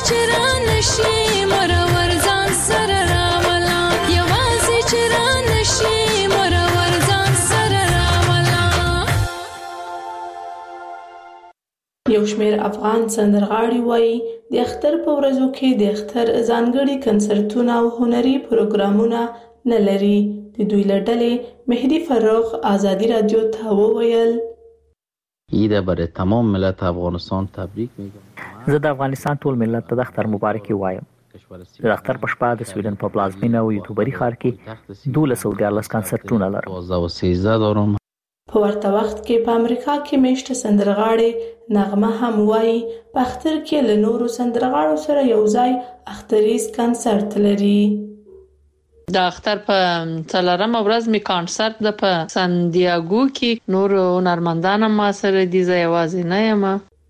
یو شمېر افغان سندرغاړي وایي د اختر په ورځو کې د اختر ځانګړي کنسرتونه او هنري پروګرامونه نه لري. د دوی له ډلې مهدي فرخ آزادي رادیو ته وویل: عید برای تمام ملت افغانستان تبریک میگم. زه د افغانستان ټول ملت ته د اختر مبارکي وایم. د اختر په شپه د سویډن په پلازمینه او یوټیوبري ښار کې 1214 کنسرتونه لرم. 12 دارم. په ورته وخت کې په امریکا کې میشته سندرغاړي نغمه هم وایي په اختر کې له نورو سندرغاړو سره یو ځای اختریز کنسرت لري. د اختر په 4مه ورځ می کنسرت د په سانډیاګو کې نور هنرمندان ما سره دي، زه یوازې نه یم.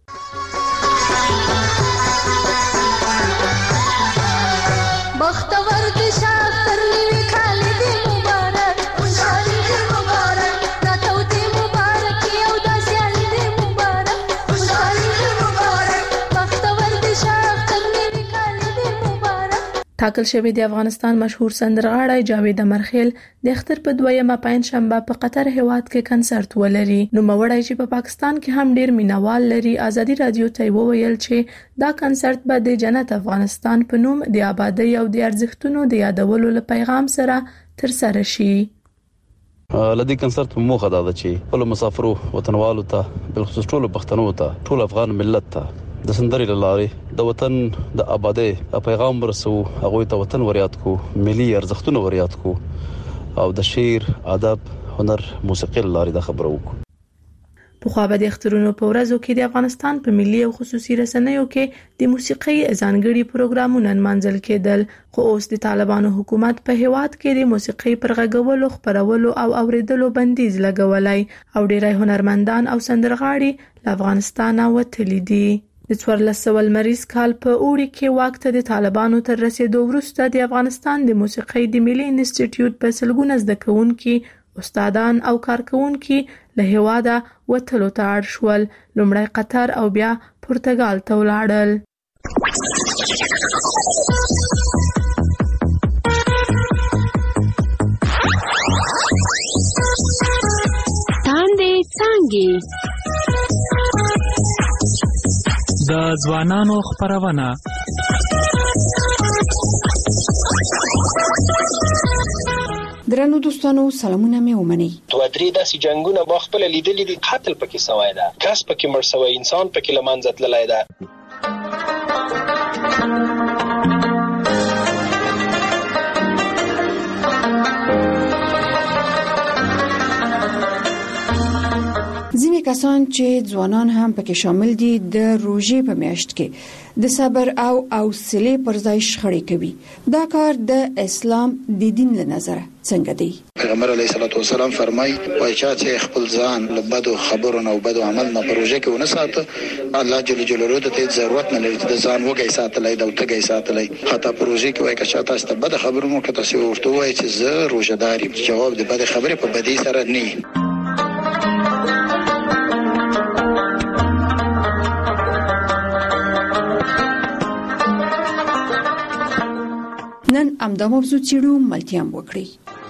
ټاکل شوی د افغانستان مشهور سندرغاړی جاوید امرخیل د اختر په 2مه پنځشنبه په قطر هیواد کې کنسرت ولري. نوموړی چې په پاکستان کې هم ډیر مینوال لري آزادي رادیو ته وویل چې دا کنسرت به د جنت افغانستان په نوم د آبادی او د ارزښتونو د یادولو له پیغام سره ترسره شي. لدی کنسرت موخه دا ده چې خپل مسافرو وطنوالو ته بلخصوص ټول پښتنو ته ټول افغان ملت ته د سندرې لارې د وطن د آبادی پیغام ورسو، هغه ته وطن وریاد کو، ملي ارزښتونه وریاد کو او د شعر، ادب، هنر، موسیقي لارې د خبرو وکړو. په خو به د اخترونو په ورځو کې د افغانستان په ملي او خصوصي رسنیو کې د موسیقي ځانګړي پروګرامونه منځل کېدل، خو اوس د طالبانو حکومت په هیواد کې د موسیقي پر غږولو، خبرولو او اوریدلو بندیز لګولای او ډیری هنرمندان او سندرغاړي له افغانستان وتلي دي. د 1400 لمریز کال په اوړي کې واک ته د طالبانو تر رسیدو وروسته د افغانستان د موسیقي د ملي انسټیټیوټ په سلګونه زده کوونکي، استادان او کارکونکي له هیواده وتلو ته اړ شول. لومړی قطر او بیا پرتګال ته ولاړل. تاندې څانګې د ځوانانو خبرونه. درنو دوستانو سلامونه مې ومنئ. دوه درې داسې جنگونه ما خپل لیدلې دي، قتل پکې سوی ده، کس پکې مړ سوی، انسان پکې له منځه تللی ده. ځینې کسان چې ځوانان هم پکې شامل دي د روژې په میاشت کې د صبر او حوصلې پر ځای شخړې کوي. دا کار د اسلام د دین له نظره څنګه دی؟ پیغمبر علیه الصلاۃ والسلام فرمایي وای چې خپل ځان له بدو خبرونو او بدو عمل نه پروژه کې ونه ساته، الله جل جلاله ته ضرورت نه لري د ځان وګي ساتلای د وټګي ساتلای. حتی پروژه کې وای که تاسو ته بد خبرونه کې تاسو ورته وای چې زه روژهدار یم، جواب د بد خبرې په بدی سره نه. نن امدا موضوع چیرو ملتيام وکړي.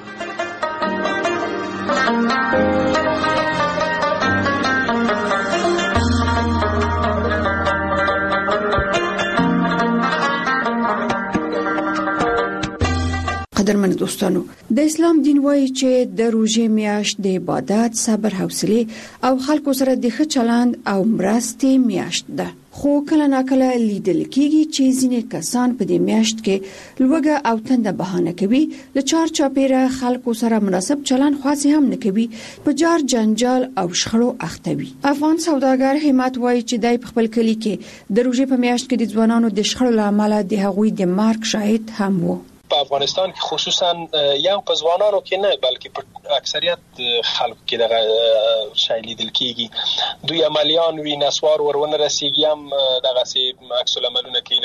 قدرمن دوستانو، د اسلام دین وایي چې د روژې میاشت د عبادت، صبر، حوصله او خلکو سره د ښه چلند او مرستې میاشت ده. خو کله ناکله لیدل کېږي چې ځینې کسان په دې میاشت کې لوږه او تنده بهانه کوي، له چار چاپیره خلکو سره مناسب چلند خاص هم نه کوي، په جار جنجال او شخړو اخته وي. افغان سوداګر همت وایي چې دای په خپل کلی کې د روژې په میاشت کې د ځوانانو د شخړو لامل د هغوی د مرګ شاهد هم وو. په افغانستان کې خصوصا یو په ځوانانو کې نه بلکې په اکثریت خلکو کې دغه شای لیدل کېږي. دوی عملیان وی نسوار ورونه رسیږي هم دغه سي عکس العملونه کوي له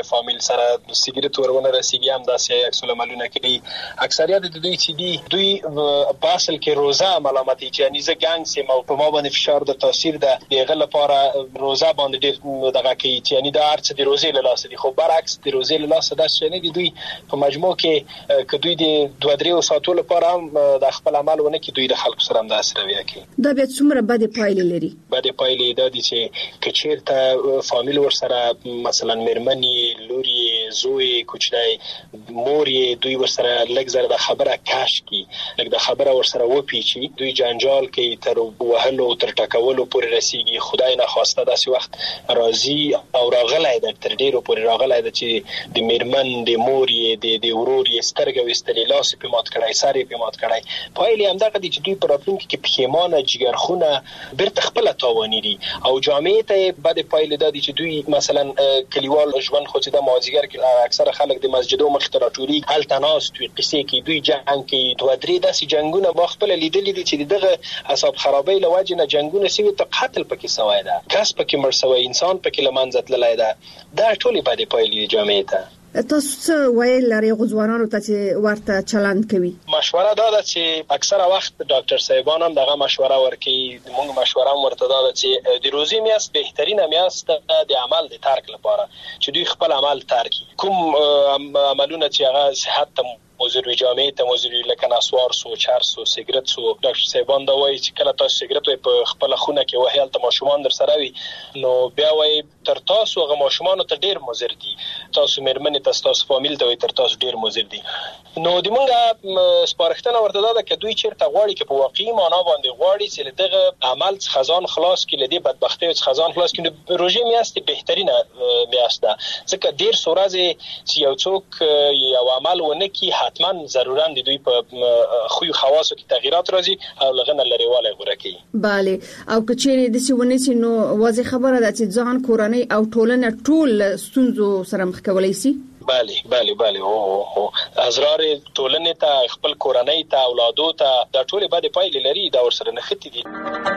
فامیل سره سیګریټ ورونه رسیږي هم داسې عکس العملونه کوي. اکثریت د دوی چې دوی په اصل کې روزه ملامتي چې یعنی زه ګنګ سم او په ما باندې فشار د تاثیر د دغه لپاره روزه باندې ډېر دغه کوي چې یعنی د ارڅ د روزې له لاسه دي. خو برعکس د روزې له لاسه دا چې نه دي دوی په مجموع کې کدوې د 2-3 ساعتو لپاره هم د خپل عمل ونه کې دوی د خلکو سره هم داسې رویه کوي. دا بیا څومره بده پایلې لري؟ بده پایلې دا دي چې کچیرته فامیل ور سره مثلا میرمنې لوري زوی کوچنی مور دوی ور سره لږ زره د خبره کاش کی لږ د خبره ور سره وپیچي دوی جنجال کوي تر وهلو تر ټکولو پورې رسیږي. خدای نه خواسته داسې وخت راځي او راغلای د تر ډیرو پورې راغلای د چې د میرمن د مور د ورور سترګې وستلې لاس په مات کړای ساري په مات کړای. پایلې هم دغه دي چې دوی پر راتلونکي کې پښیمانه جګرخونه بیرته خپل تاواني دي او جامعې ته بعد پایلې دا دي چې دوی مثلا کلیوال ژوند خو چې د مازیګر کې اکثره خلک د مسجدو مخ ته راټولي هل تناس توی قصې کې دوی جنگ کې 2-3 داسې جنگونه با خپل لیدلې دي چې دغه اعصاب خرابې لواجه نه جنگونه سوي ته قتل پکې سوای ده کس پکې مړ سوی انسان پکې لمنځت لای ده. دا ټولې بعد پایلې جامعې ته. تاسو څه وایي لري غوځوانانو ته چې ورته چلند کوي؟ مشوره دا ده چې اکثره وخت ډاکټر صاحبان هم دغه مشوره ورکوي. موږ مشوره ورته دا ده چې د روزي میاست بهترین میاست د عمل د ترک لپاره چې دوی خپل عمل ترک کوم عملونه چې هغه صحت ته موضوعي جامعې ته موضوعي لکه نسوار سو چرس او سیګریټ سو. ډاکټر صاحبان دا وایي چې کله تاسو سیګریټ په خپل خونه کې وهي الته ماشومان در سره وي نو بیا وایي تر تاسو هغه ماشومان ته ډیر مضر دي. تاسو مېرمنې تاسو فامیل ته وایي تر تاسو ډیر مضر دي. نو د مونږه سپارښتنه ورته ده چې دوی چیرته غواړي چې په واقعي معنا باندې غواړي چې دغه عمل خزان خلاص کړي لدی بدبختی خزان خلاص کړي. روزي میاست بهترینه میاست ده ځکه ډیر سورازه چې یو څوک یو عمل ونه کی حتما ضرورت دي دوی په خو خواصو کې تغیرات راځي او لغنه لريواله غوړه کوي. bale او کچېره د سیونه چې نو واضح خبره ده چې ځان کورنۍ او ټولنه ټول ستونزو سره مخ کولای شي. بله او ازرار ټولنې ته خپل کورنۍ ته اولادو ته دا ټول باندې پایلې لري دا ور سره نختی دي.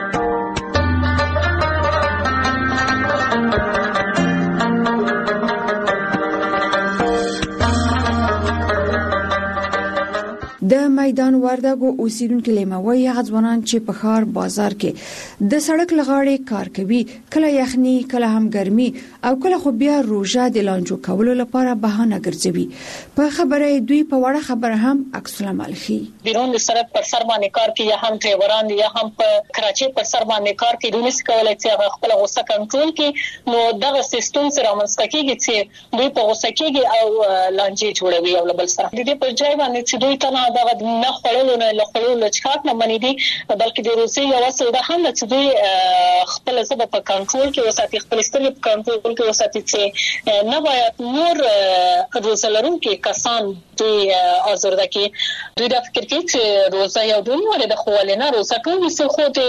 د میدان وردګو اوسیدونکو لیموي غځوانان چې په ښار بازار کې د سړک لغاړې کار کوي کله یخني کله هم ګرمي او کله خو بیا روزه د لانجو کولو لپاره بهانه ګرځوي. په خبره دوی په وړه خبره هم عکس العمل خي. بیرون د سړک پر سر باندې کار کوي یا هم ډرایوران یا هم په کراچي پر سر باندې کار کوي. دوی نس کولای چې خپل غوسه کنټرول کړي نو دغه سیستم سره منځکیږي چې دوی په غوسه کېږي او لانجې جوړوي او بل سره د دې پر ځای باندې چې دوی ته دا نه خړلو نه لخړلو چاک نه منې دي بلکې د روسي یو اصل ده هم چې دوی خپل ځب په کنټرول کې وساتي خپل سترګې په کنټرول کې وساتي چې نه باید نور روزلرونکو کسان دوی ازرده کې دوی د فکر کې چې روزه یو ډول د خوالنه روزه ټول څه خو د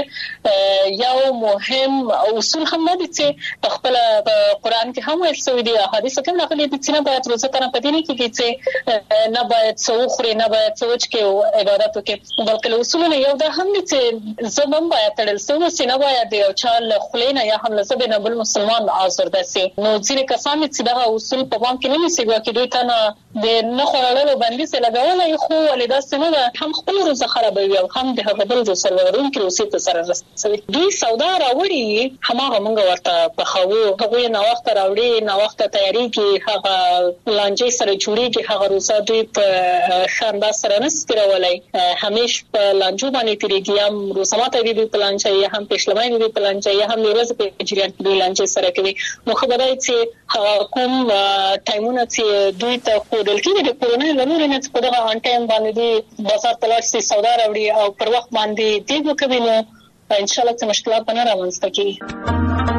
روزه یو مهم اصول هم نه دي چې خپل قرآن کې هم ویل شوی دی حدیث کې هم راغلي دي چې نه باید روزه تر په دې کې چې نه باید څوخري نه باید سوچ کې عبادت وکړي بلکې اصولونه یو ده هم چې زبم باید تړل سوي نه باید یو چال خلینا یا هم لزبه نه بل مسلمان آزرده سي. نو ځینې کسان چې دا اصول په پام کې نه نیسي چې دوی ته د نه خورلو باندې څه لګول خو ولدا سمه هم خپل روزه خرابوي او هم د هغه بل سرورون کې روسي ته سره رسوي. دوی سودا راوړي همغه موږ ورته په خو هغه نه وخت راوړي نه وخت تیاری کې هغه لانجې سره جوړيږي هغه روزه دوی په شاندار سره نسترولای همیش په لانجو باندې تیریږي هم روسماته وی په لانجه یا هم پښلمای وی په لانجه یا هم ورځ په جریان کې لانجه سره کوي. نو خبره چې کوم ټایمونه چې دوی ته کودل کې د کورونې لنور نه په دغه ان ټایم باندې بازار تلاش سي سودا راوړي او پر وخت باندې دیګو کوي نو ان شاء الله څه مشکلات نه راوځي کی.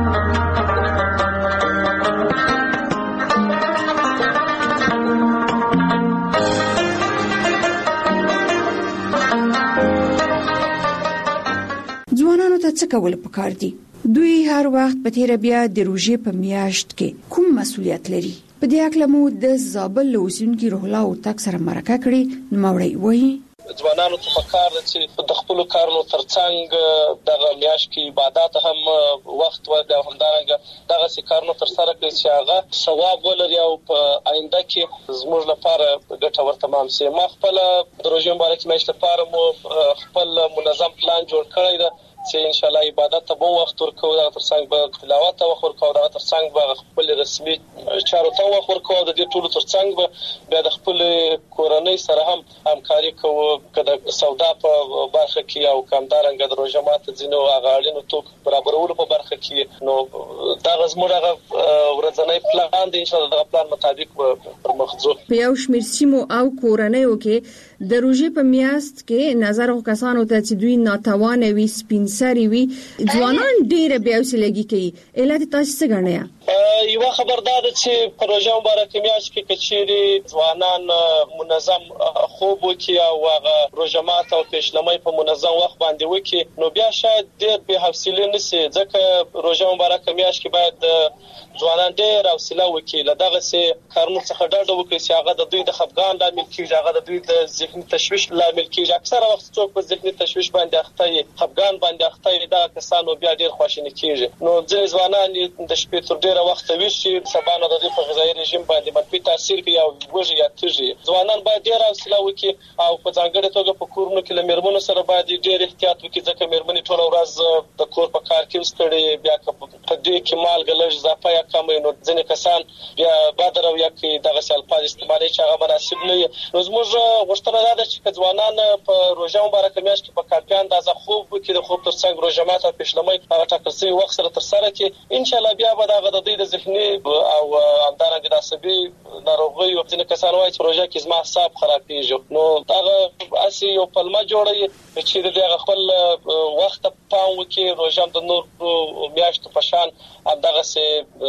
ځوانانو ته څه کول پکار دي؟ دوی هر وخت په تیر بیا د روزې په میاشت کې کوم مسولیت لري؟ په دې اړه مو د زابل اوسیدونکو روح الله او تک سره مرکه کړې نو موري وایي ځوانانو ته پکار دي چې د خپل کارونو ترڅنګ دغه میاشت کې عبادت هم وخت ورکړي او همدارنګه دغه کارونه تر سره کړي چې هغه ثواب ولري او په آینده کې زموږ لپاره ګټور تمام شي. ما خپل د روژې مبارکې میاشتې لپاره مو خپل منظم پلان جوړ کړی دی چې ان شاء الله عبادت ته به وخت ورکوو، دا ترڅنګ به تلاوت ته وخت ورکوو، دا ترڅنګ به خپل رسمي چارو ته وخت ورکوو، د دې ټولو ترڅنګ به بیا د خپل کورنۍ سره هم همکاري کوو کله سودا په برخه کې او کمدارنګ د روژه ماته ځینو هغه اړینو توکو برابرولو په برخه کې. نو دا زموږ هغه ورځنی پلان دی، ان شاء الله دغه پلان مطابق پر مخ ځو. په یو شمېر سیمو او کورنیو کې د روژې په میاشت کې نظر کسانو ته چې دوی ناتوانه وي سپین سری وي ځوانان ډېر بیا وسلګي کوي. علت تاسو څه غواړئ؟ یو خبردار چې په روژه مبارکه میاشت کې کچېری ځوانان منظم خوب وکي او هغه روژه مات او پېشلمۍ په منظم وخت باندې وکي نو بیا شاید ډېر به حوصله نشي، ځکه روژه مبارکه میاشت کې باید ځوانان ډېر حوصله وکي لدغه سي کارونو څخه ډډه وکړي چې هغه د دوی د خفګان لامل کیږي، هغه د دوی د ذهني تشویش لامل کیږي. اکثره وخت څوک په ذهني تشویش باندې اخته وي، خفګان باندې اخته وي، دا کسانو بیا ډېر خواشیني کیږي. نو ځینې ځوانان د شپې تر ډېره وخت ویشي، سبا نو د دې په غذایي رژیم باندې منفي تاثیر کوي او وږي یا تږي. ځوانان باید ډېر حوصله وکړي او په ځانګړي توګه په کورونو کې له میرمنو سره باید ډېر احتیاط وکړي، ځکه میرمنې ټول ورځ د کور په کار کې وستړي، بیا په دې کې مالګه لږ اضافه یا کم نو ځینې کسان بیا بادر او یا کې دغه الفاظ استعمالي چې هغه مناسب نه وي. نو زموږ غوښتنه ده چې ځوانان په روژه مبارکه میاشت کې په کافي اندازه خوب وکړي، د خوب ترڅنګ روژه ماته او پېشلمۍ هغه ټاکل شوي وخت سره تر سره کړي. ان شاء الله بیا به دغه د دوی د ذهني او همدارنګه د عصبي ناروغیو ځینې کسان وایي چې روژه کې زما اعصاب خرابېږي، نو هغه اسی یو پلمه جوړوي چې دغه خپل وخت پام وکړي. روژه د نور میاشتو په شان همدغه سي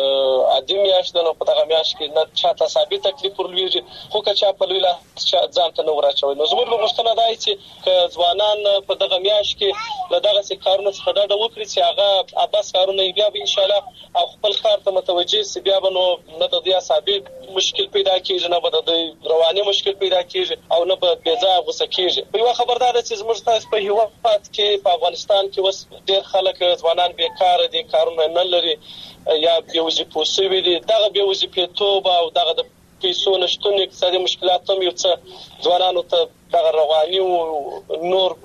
عادي میاشت نو په دغه میاشت کې نه چاته ثابت تکلیف ورلويږي، خو که چا په لوی لاس ځان ته نه ورچوي. نو زموږ غوښتنه ده چې ځوانان په دغه میاشت کې له دغه سي کارونو څخه ډډه وکړي چې هغه اباس کارونه بیا به ان شاء الله او خپل کار ته متوجه سي، بیا به نو نه د دې ثابت مشکل پیدا کیږي، نه به د رواني مشکل پیدا کیږي او نه به بې ځای غوسه کیږي. په یو خبردار ده چې زموږ تاسو په هیواد کې په افغانستان کې وس ډېر خلک ځوانان بیکاره دي، کارونه نه لري یا بېوظیفه شوي دي. دغه بېوظیفېتوب او دغه د پیسو نشتون اقتصادي مشکلات هم یو څه ځوانانو ته دغه رواني او نور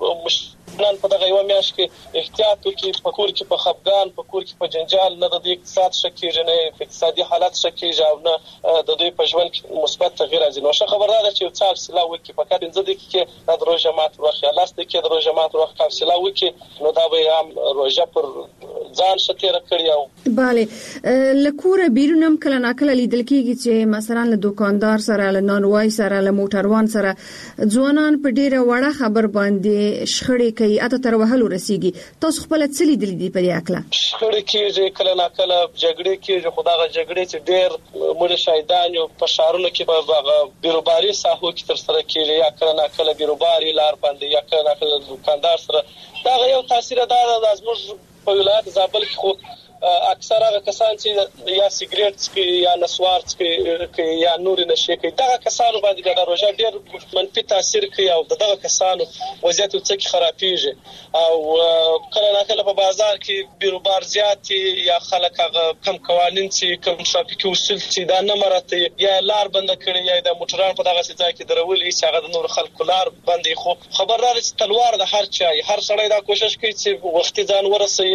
نن په دغه یو میاشت کې احتیاط وکړي، په کور کې په خفګان، په کور کې په جنجال نه د اقتصاد شکیږي، نه اقتصادي حالت شکیږي او نه د دوی په ژوند کې مثبت تغییر راځي. نو ښه خبردار ده چې یو څه حوصله وکړي، فقط 15 دقیقې د روژه ماته وخت یا 10 دقیقې د روژه ماته وخت حوصله وکړي، نو دا به هم روژه پر ځان شتیره کړی. او bale لکوره بیرونم کله ناکله لیدل کیږي چې مثلا له دکاندار سره، له نانوای سره، له موټروان سره ځوانان په ډیره وړه خبر باندې شخړې کوي، اته تر وهلو رسیږي. تاسو خپل څه لیدل دي په دې اړه؟ شخړې کېږي، کله ناکله جګړې کېږي، خو دغه جګړې چې ډېر مړه شهیدان یو په ښارونو کې په بیروباري ساحو کې تر سره کېږي، یا کله ناکله بیروباري لار باندې، یا کله ناکله دکاندار سره. دا یو تاثیر ده د زموږ په ولایت زابل کې. خو اکثر هغه کسان چې یا سیګریټ څکي یا نسوار څکي یا نور نشي کوي، دا کسانو باندې د روژه ډېر منفي تاثیر کوي او دغه کسانو وضعیت څخه خرابېږي. او کله ناکله په بازار کې بیروبار زیات یا خلک هغه کم قوانين چې کم ټرافیکي اصول چې دا نه مرته یا لار بند کړي یا د موټران په دغه ځای کې درولې چې هغه د نور خلکو لار بندې. خو خبردار چې تلوار د هر سړی دا کوشش کوي چې وختي ځان ورسوي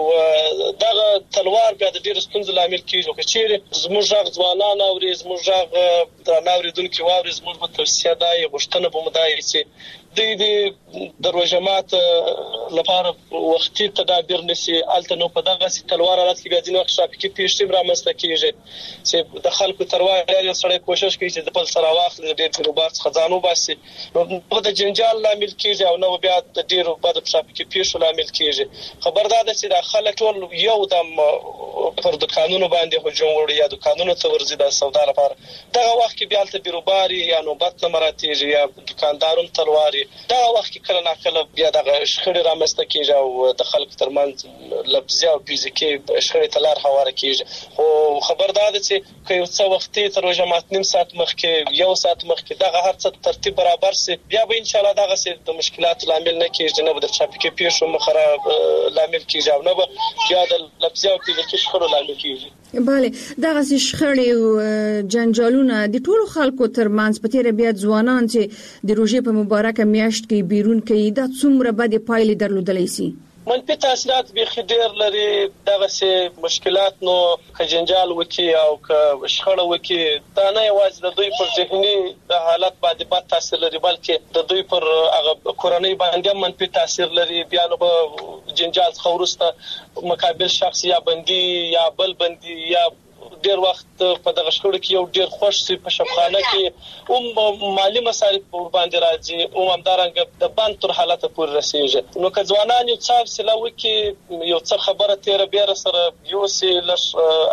او دغه تلوار بیا د ډېر ستونزې لامل کیږي. که چیرې زموږ غږ ځوانان اوري، زموږ غږ درنه اورېدونکي واوري، زموږ په توصیه دا یې غوښتنه به مو دا وي چې دوی د روژه مات لپاره وختي تدابیر نیسي. هلته نو په دغه تلوار حالت کې بیا ځینې وخت ټرافیکي پیښې هم رامنځته کیږي چې د خلکو تروار یې سړی کوشش کوي چې د بل سره واخلي، د ډېر بیروبار څخه ځان وباسي، نو د جنجال لامل کیږي او نو بیا د ډېرو بدو ټرافیکي پیښو لامل کیږي. خبردار ده چې دا خلک ټول یو دم پر دکانونو باندې هجوم وړي یا دکانونو ته ورځي د سودا لپاره. دغه وخت کې بیا ته بیروباري یا نوبت نه مراتېږي یا دکاندارون تلواري دا وخت کې کله ناکله بیا د شخړې رامنځته کیږي او د خلکو ترمنځ لفظي او فزیکي شخړې ته لار هواره کیږي. خو خبردار دي چې که یو څه وخت تر روژه مات نیم ساعت مخکې یو ساعت مخکې دغه هر څه ترتیب برابر سي بیا به ان شاء الله دغه سي د مشکلات لامل نه کیږي، نه به د ټرافیکي پیښو مخه لامل کیږي او نه به بیا د لفظي او فزیکي شخړو لامل کیږي. بله دغه شخړې او جنجالونه د ټولو خلکو ترمنځ په تیر بیا ځوانان چې د روژې په مبارکه میاشت کې بیرون کوي دا څومره بد پایلې درلودلی شي. منفي تاثیرات به خډیر لري، دغه سه مشکلات نو که جنجال وکي او که شخړه وکي دا نه یوازې د دوی پر ذهني د حالت باندې بد تاثیر لري بلکې د دوی پر هغه کورنۍ باندې منفي تاثیر لري. بیا نو به جنجال خورسته مقابل شخص یا بندي یا بل بندي یا ډیر وخت په دغه شخړو کې یو ډیر خوش سي په شپخانه کې مالی مصارف باندې راځي او همدارنګه د بند تر حالت پورې رسیږي. نو که ځوانان یو څه سلاوي کې یو څه خبره تیر بیر سره یو سي لش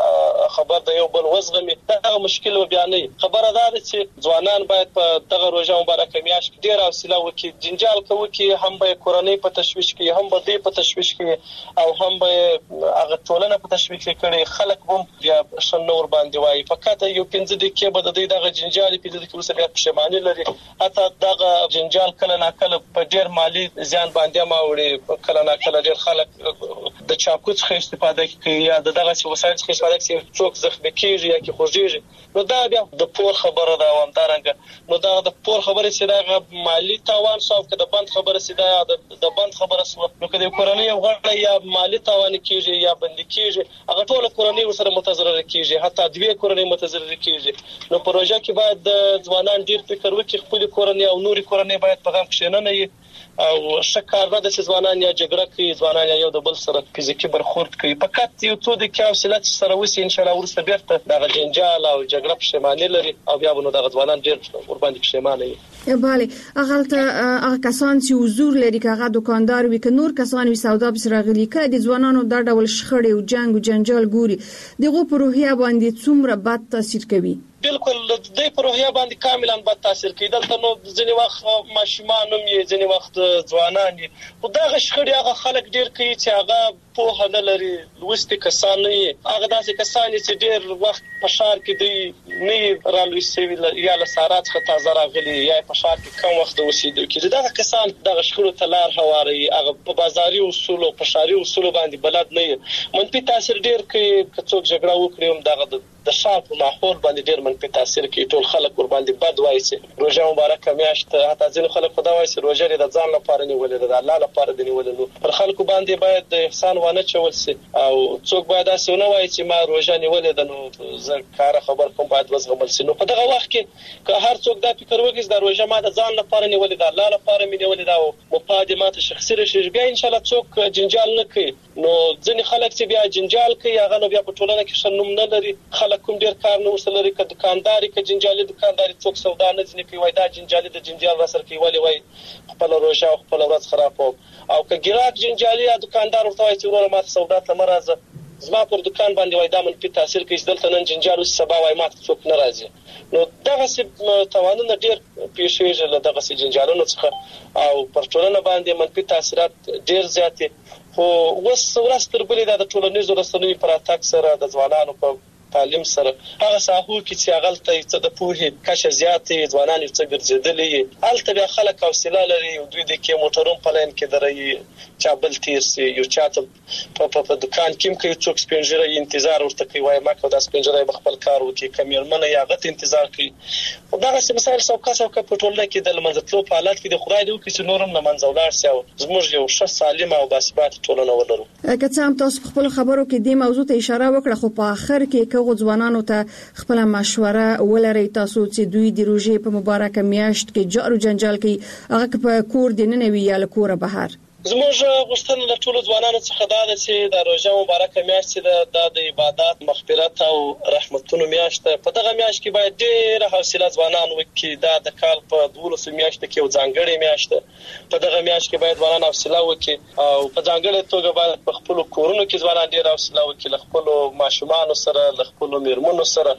خبر د یو بل وزغمي دا مشکل بیانې. خبره ده چې ځوانان باید په دغه روژه مبارکه میاشت کې ډیر حوصله وکړي، جنجال کوي کې هم به کورنۍ په تشويش کې هم به دې په تشويش کې او هم به هغه ټولنه په تشويش کې کړي. خلک هم بیا نور باندې وای فقط یو 15 دقیقې به د دې دغه جنجال په دې کې وسره پښیماني لري. حتی دغه جنجال کله ناکله په ډیر مالی زیان باندې ماوړي، کله ناکله ډیر خلک د چاقو څخه استفاده کوي یا دغه وسایل څخه استفاده کوي څوک زخمی کیږي یا کې خوږیږي. نو دا بیا د پور خبره ده او همدارنګه نو دا د پور خبره چې دا مالی تاوان سو که د بند خبره چې دا د بند خبره سو نو که د کورنۍ یو غړی یا مالی تاوان کیږي یا بند کیږي هغه ټول کورنۍ سره متضرر کیږي، حتی دوی کورنۍ متضرر کیږي. نو پروژه کې باید د ځوانان ډیر فکر وکړي، خپل کورنۍ او نوري کورنۍ باید په غم کې نه وي او شکار نه د ځوانان یا جګړه کوي، ځوانان یو د بل سره فزیکی برخورد کوي. فقط یو څو د حوصله سره وسی ان شاء الله ورسته بیرته د جنجال او جګړه پښیماني لري او بیا به نو د ځوانان ډیر ور باندې پښیمانه وي. بله هغه کسان چې حضور لري که هغه دکاندار وي که نور کسان وي سودا به سره غلي کړي د ځوانانو د ډول شخړې او جنگ او جنجال ګوري دغه په روحیه باندې څومره بد تاثیر کوي. بالکل د دې په روحیه باندې کاملا بد تاثیر کوي. دلته نو ځینې وخت ماشومان هم یې ځینې وخت ځوانان یې خو دا شخړې هغه خلک ډیر کوي چې هغه په نه لري لوستي کسان نه هغه داسې کسان چې ډیر وخت په شهر کې دی نه رالوي سوي یا لسارات څخه تازه راغلي یا په شهر کې کم وخت اوسېدو کې دا کسان د شخړو تلار هواري هغه په بازاري اصول او په شهري اصول باندې بلد نه منفي تاثیر ډیر کوي. که څوک جګړه وکړي هم دغه د شهر په ماحول باندې ډیر منفي تاثیر کوي. ټول خلک ور باندې بد وایي چې روژه مبارکه میاشت حتی ځینې خلک خدا وایي چې روژه د ځان لپاره نیولې ده، د الله لپاره دی نیولې. نو پر خلکو باندې باید د احسان ونه چول سي او څوک باید اسونه وایي چې ما روژه نیولې ده نو زه کار خبر کوم باید وزغمل سي. نو په دغه وخت کې که هر څوک دا فکر وکړي چې د روژه ما د ځان لپاره نیولې ده، الله لپاره مې نیولې ده او مفادمات شخصي رشي بیا ان شاء الله څوک جنجال نه کوي. نو ځینې خلک چې بیا جنجال کوي هغه نو بیا په ټولنه کې شنوم نه لري، خلک کوم ډیر کار نه ورسره لري. که دکانداري که جنجالي دکانداري څوک سودا نه ځنی کوي وای دا جنجالي د جنجال وسر کوي وای خپل روژه او خپل ورځ خرابوم. او که ګراک جنجالي یا دکاندار ورته وای چې ورور ما سودا ته مرزه زما پر دکان باندې وای دا منفي تاثیر کوي، دلته نن جنجال سبا وای ما څوک ناراضي. نو دغه څه توانونه ډیر پیښیږي له دغه څه جنجالونو څخه او پر ټولنه باندې منفي تاثیرات ډیر زیات. خو ورځ تر بلې د ټولنیزو رسنیو پر اتاک سره د ځوانانو په تعلیم سره هغه ساحو کې چې هغه ته د پوهې کچه زیاتې ځوانان یې څه ګرځېدلې هلته بیا خلک حوصله لري دوی د کې موټرون په لاین کې درې چا بل تیر سي یو چاته په دکان کې کوي څوک سپینجره انتظار ورته کوي وای ما کو د سپینجره خپل کار وکي کمیرمنه یا غت انتظار کوي. دا څه مسایل څوکا په ټولنه کې د لمنځتلو په حالت کې د خدای دی چې نورم نه منځولار سي او زموږ یو ښه سالمه او باثبات ټولنه ولرو. که څه هم تاسو خپل خبرو کې د موضوع ته اشاره وکړه خو په اخر کې هغه ځوانانو ته خپل مشوره ولري تاسو چې دوی د روژې په مبارکه میاشت کې جارو جنجال کوي هغه په کور دي نه وی یا له کوره بهر. زموږ غوښتنه له ټولو ځوانانو څخه دا ده چې د روژه مبارکه میاشت د عبادت مغفرت او رحمتونو میاشت په دغه میاشت کې باید ډېر حوصله ځوانان وکړي. دا د کال په 12 میاشت کې یو ځانګړی میاشت په دغه میاشت کې باید ځوانان حوصله وکړي او په ځانګړي توګه باید په خپل کورونو کې ځوانان ډېر حوصله وکړي له خپل ماشومان سره له خپل میرمنو سره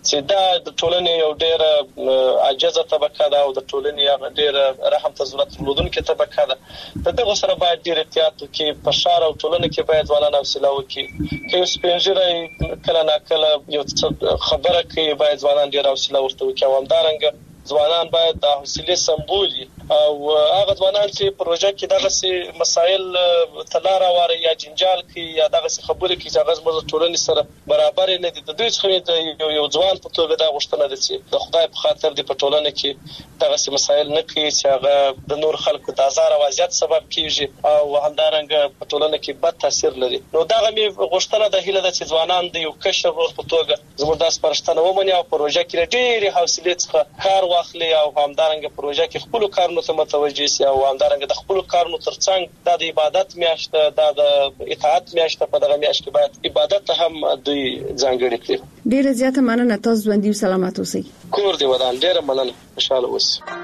چې دا د ټولنې یو ډېر عاجزه طبقه ده او د ټولنې ډېر رحم ته ضرورت لرونکې طبقه ده. دغه سره باید ډېر احتیاط وکړي. په ښار او ټولنه کې باید ځوانان حوصله وکړي. که یو سپینږیری کله ناکله یو خبره کوي باید ځوانان ډېر حوصله ورته وکړي او همدارنګه ځوانان باید د حوصلې سمبول او هغه ځوانان چې پروژه کې دغه مسایل تلاره واره یا جنجال کوي یا دغه خبرې کوي چې هغه زموږ ټولنې سره برابر نه دي. د دوی څخه یو ځوان په توګه دا غوښتنه ده چې د خدای په خاطر د پټولنه کې دغه مسایل نه کوي چې هغه د نور خلکو د آزار او اذیت سبب کیږي او همدارنګه پټولنه کې بد تاثیر لري. نو دغه می غوښتنه د هیله ده چې ځوانان د یو کشر په توګه زموږ د سپارښتنه ومني او پروژه کې ډېری حوصله څخه کار واخلي او همدارنګه پروژه کې خپل کارونو ته متوجه شي او همدارنګه د خپل کارونو ترڅنګ د عبادت میاشت د اطاعت میاشت په دغه میاشت کې باید عبادت هم دوی ځانګړي کړي. ډیره زیاته مننه. تاسو ژوندۍ او سلامات اوسئ. کور دی ودان. ډیره مننه. خوشاله اوسئ.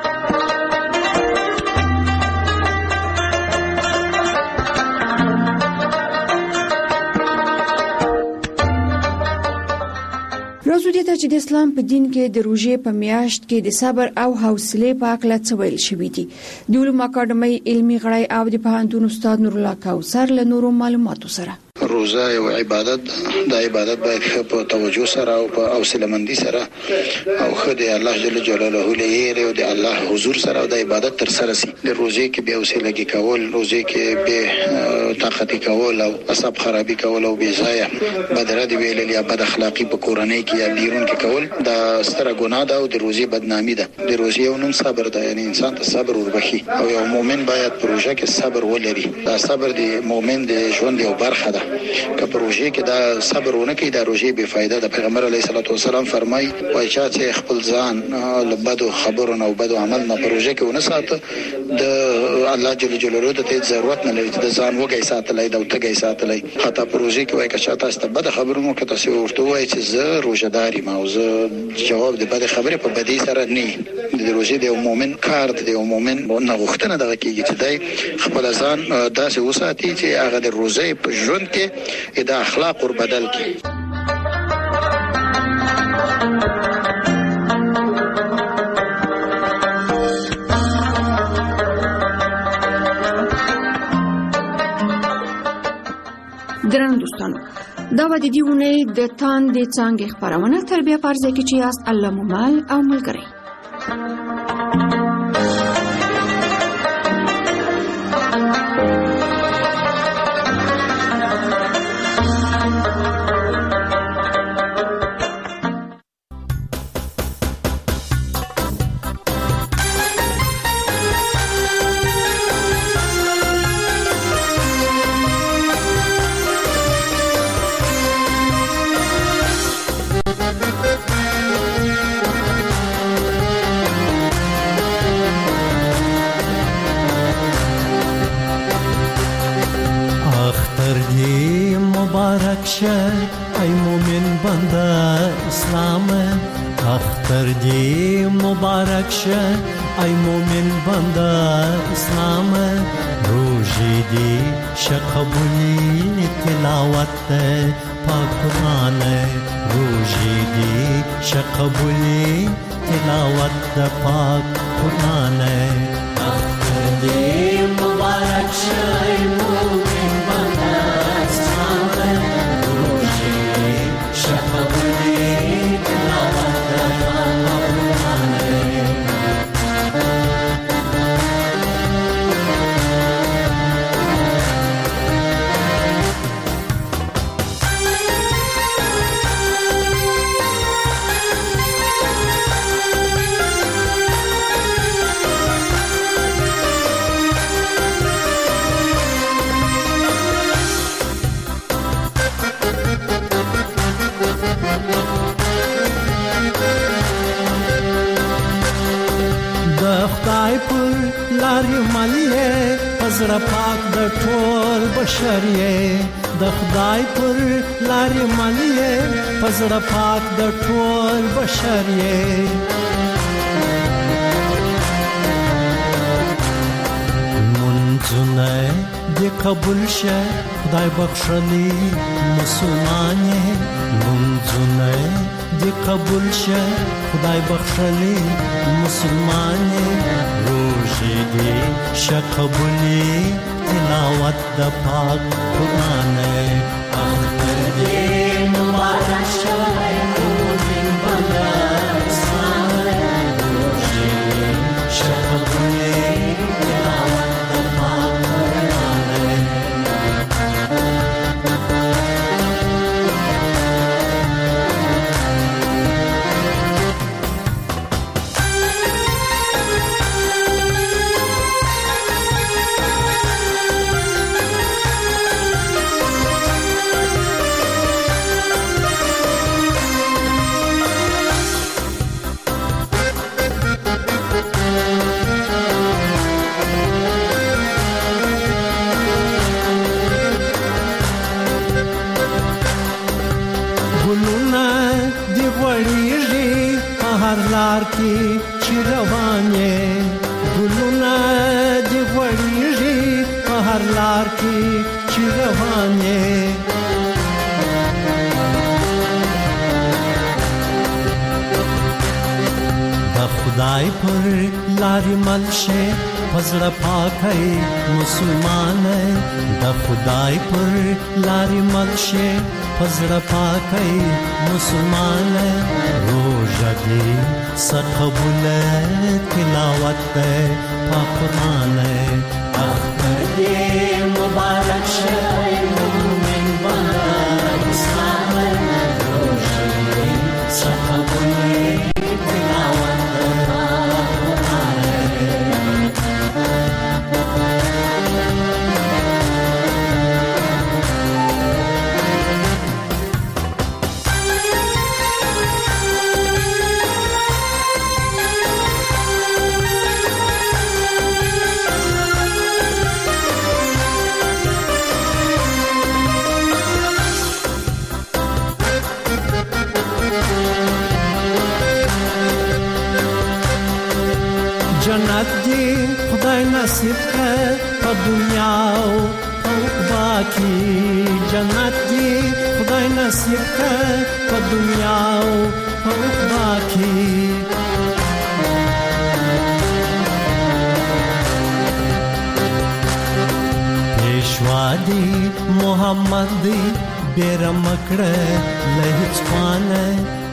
راځو دې ته چې د اسلام په دین کې د روژې په میاشت کې د صبر او حوصله په اړه څه ویل شوی دي. د علوم اکاډمۍ علمي غړی او د پوهنتون استاد نور الله کوثر له نورو معلوماتو سره. روزه یو عبادت د عبادت باید په توجه سره او په حوصله مندي سره او خدای الله جل جلاله له او د الله حضور سره د عبادت تر سره سي. د روزه کې به حوصلهګي کول، روزه کې به طاقت کول او اصحاب خرابي کول او به ځای بدره دی ویل یا بد اخلاقی په کورنۍ کې یا بیرون کې کول دا ستره ګناه ده او د روزه بدنامي ده. د روزه یو نوم صبر ده، یعنی انسان ته صبر وربخي او یو مؤمن باید پروژه کې صبر ولري. دا صبر دی مؤمن د ژوند یو برخه ده. که پروژه کې دا صبر ونه کوي دا روزه بے فایده ده. پیغمبر علیه الصلاه والسلام فرمایي وای چې خپل ځان له بدو خبرونو او بدو عمل نه پروژه کې ونه ساته د الله جل جلاله ته ضرورت نه لري. د ځان وګي ساتلای دا وتګي ساتلای. حتی پروژه کې وای که تاسو ته بد خبرونو کې تاسو ورته وای چې زه روزداري ما او زه جواب د بد خبره په بدی سره نه. د روزه د مؤمن کار د مؤمن نه غوښتنه ده کیږي چې دای خپل ځان داسې وساتي چې هغه د روزه په ژوند کې دا اخلاق ور بدل کی. درنو دوستانو، دا و د دیونه د تان د څنګه خبرونه تربیه پرځه کې چې یاست الله ممال او ملګری. ای مومن بنده اسلام اختر دی مبارک شه. ای مومن بنده اسلام روزی دی شقبولی تلاوت پاک قرآن. روزی دی شقبولی تلاوت پاک قرآن. اختر دی مبارک شه. ای مومن بنده اسلام زړه پاک د ټول بشریه د خدای پر لارې ملې پزړه پاک د ټول بشریه. منځونه دې قبول شه خدای بخښلي مسلمانې. منځونه دی قبول شه خدای بخشلی مسلمانې روزې دی شه قبولې تلاوت د پاک قرآن اختر دی مبارک شه مؤمن بلستان روزې دی شه قبولې تلاوت د پاک قرآن لار کې چې روانې ګلونه دی وړيږي په هر لار کې چې روانې د خدای پر لارې ملشه پزړه پاکي مسلمان د خدای پر لارې ملشه پزړه پاکي مسلمان روزه دی سقبول تلاوت پاک قرآن اختر دی مبارک شه مومن بلستان روزه دی سقبول تلاوت جنت دی خدای نصیب کړ په دنیا او عقبا کې جنت دی خدای نصیب کړ په دنیا او عقبا کې پیشوا دی محمد دی بیرم کړ له هیڅ